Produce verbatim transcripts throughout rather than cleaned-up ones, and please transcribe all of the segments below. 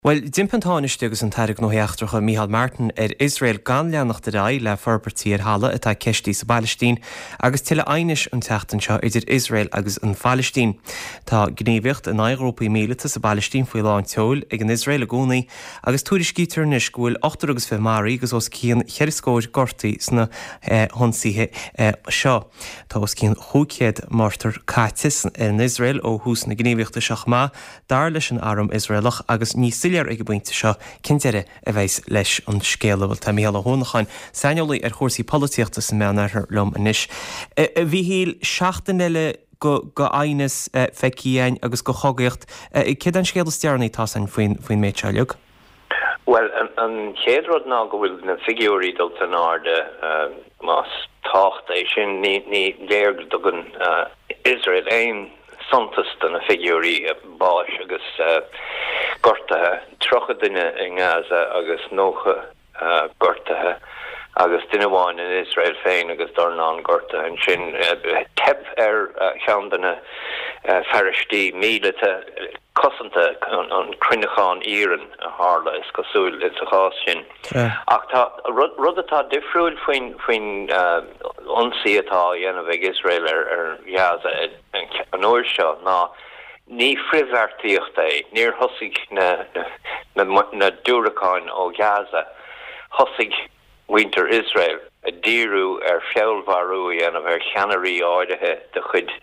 Well, dimpantáiste agus an tairg nó heachtracha Micheál Martin ar Israel gan leannach de raí le forbartí ar hala atá ceistí sa Balisttín agus tuile ainis an teachtan seo idir Israel agus an Falisttín. Tá gníomhacht an Éireopaí míleta sa Balisttín faoi láin teol ag an Israel a gcónaí agus tuairiscítear na scoil ochtar agus fimaraí agus os cían cheiricóir gortaí sna honsaíthe seo. Tá os cían chúcéad mórtar cáitis in Israel ó hús na gníomhachta seach má dar leis an aram Israelach agus níos Iar ag buinte seo cinteire a bheits leis an scéalahil tá Micheál a hónacháin sainolaí ar chósaí políochta sa meanarthar lom inis. Bhí híl seachtain eile go go ainas feicíáin agus go chogaocht. Céad an scéal stearnaí tá san faoin faoin méid seoileog? Well, an chéadród ná go bhfuil na figurí dul an áde más tácht é sin ní ní léir dogan Israel éin santas an a figurí báis agus gortathe trocha duine in Gaza agus nócha gortathe agus duine bháin in Israel féin agus darnán gortathe an sin tep ar cheandanna feristí mílete cosanta an cruinneáin íran a hála is cosúil is a chás sin. Ach tá rud atá difriúil faoin faoinionsaí atá dhéanamh ag Israel ar Gaza an uair seo ná ní frihhartaíocht é, níor thosaigh na na na dúracáin ó Gaza, thosaigh winter Israel a díriú ar feabhharú dhéanamh ar cheannarí áirithe de chud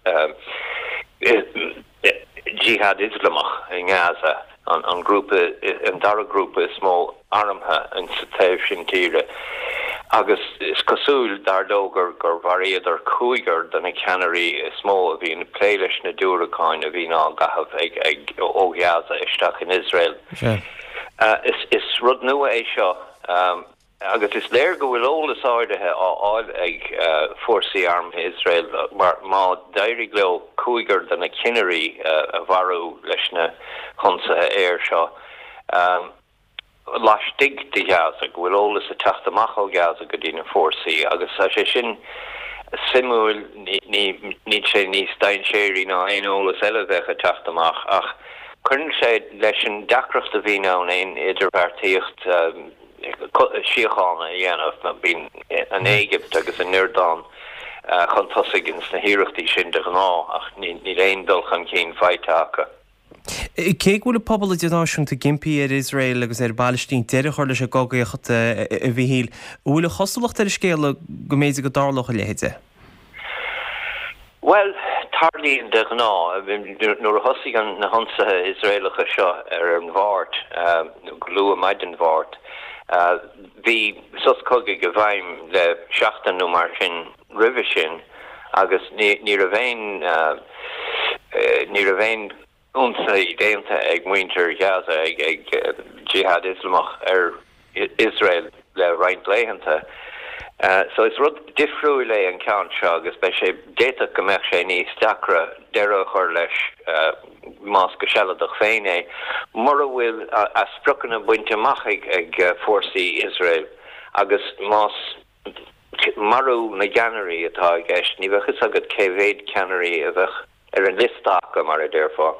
jihad Islamach in Gaza an an grúpa an dara grúpa is mó armtha an sa taobh sin tíre. Agus is cosúil dardógur gur bharíad ar cúigar den na ceannarí is mó a bhíon pléiles na dúracáin a bhíon á gahabh ag ag ó Gaza isteach in Israel. Sure. Uh, is is rud nua é seo um, agus is léir go bhfuil ólas áirithe á áil ag uh, fórsaí armtha Israel mar má dairí leo cúigar den na cinnearí uh, a bharú leis na chonsathe air seo. Um, Lastig de Gaza go bhfuil ólas a teachtamach ó Gaza go dtína fórsaí agus a sé sin simúil ní sé níos dainséirí ná aon ólas eile bheith a teachtamach ach chun sé leis an deacracht a bhí ná aon idirbheartaíocht síochána dhéanamh bín an Éigipt agus an Nuirdáin chun tosaigh na híireachtaí sin de gná ach ní léon dul chun cín feidteacha. Cé bhfuil pobl idirnáisiúnta gimpí ar Israel agus ar Balisttín deireadh chuir leis a gcógaíocht a bhí híl bhfuil chosalacht ar scéal go méid go dálacha léide? Well, tarlíonn de gná nuair a thosaigh an na honsathe Israelacha seo ar an bhart glua maid an bhart bhí sos cogaigh go bhaim le seachtain nó mar sin ribhe sin agus ní a bhéin ní a bhéin únsaí déanta ag muintir Gaza ag ag jihad Islamach ar Israel le roinnt léhananta. Uh, so is rud difriúil é an ceann seo agus bei sé déta go mbeadh sé níos deacra deire chuir leis más go sealadach féin é mar a bhfuil a sprochanna buinte amach ag ag fórsaí Israel agus más marú na ceannarí atá ag eist ní bheadchas agad céhhéad ceannarí a bheith ar an listeach mar a déirfá.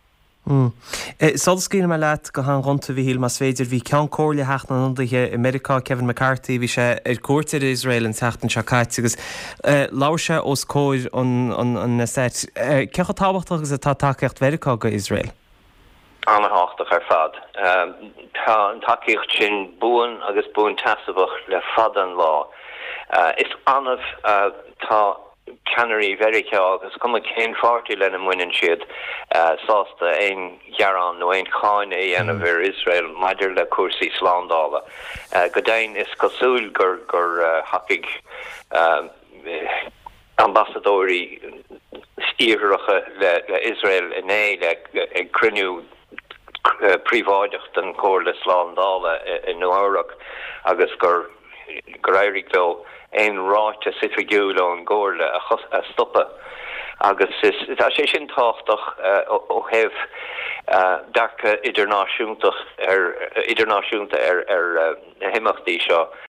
Solas cína me leat go an runta bhí híl mas féidir bhí ceann cóirla heachna an andaithe America Kevin McCarthy bhí sé ar cuairtear Israel an teachtain seo cáit agus láir sé os cóir an na set. Cecha tábhacht agus atá takeíocht America go Israel? Anna háach ar fad. Tá an takeíocht sin buan agus buan tasamhach le fad an lá. Is anmh tá Canary very agus cum cén forty lena muinen siad sásta ein gearan no ein cháin é ana bhir Israel maidir le cuasaí sláándála. Godain is cosúil gur gur hacaigh ambassadóí stíhracha le Israel in é le ag cruniú príomháideacht an cóir le sláándála in Nuairach agus gur gur éirigh le ein ráite sifigiúil an gcóirle a stoppa agus is tá sé sin táchtach ó heh dacha idirnáisiúnta ar idirnáisiúnta ar ar himachtaí seo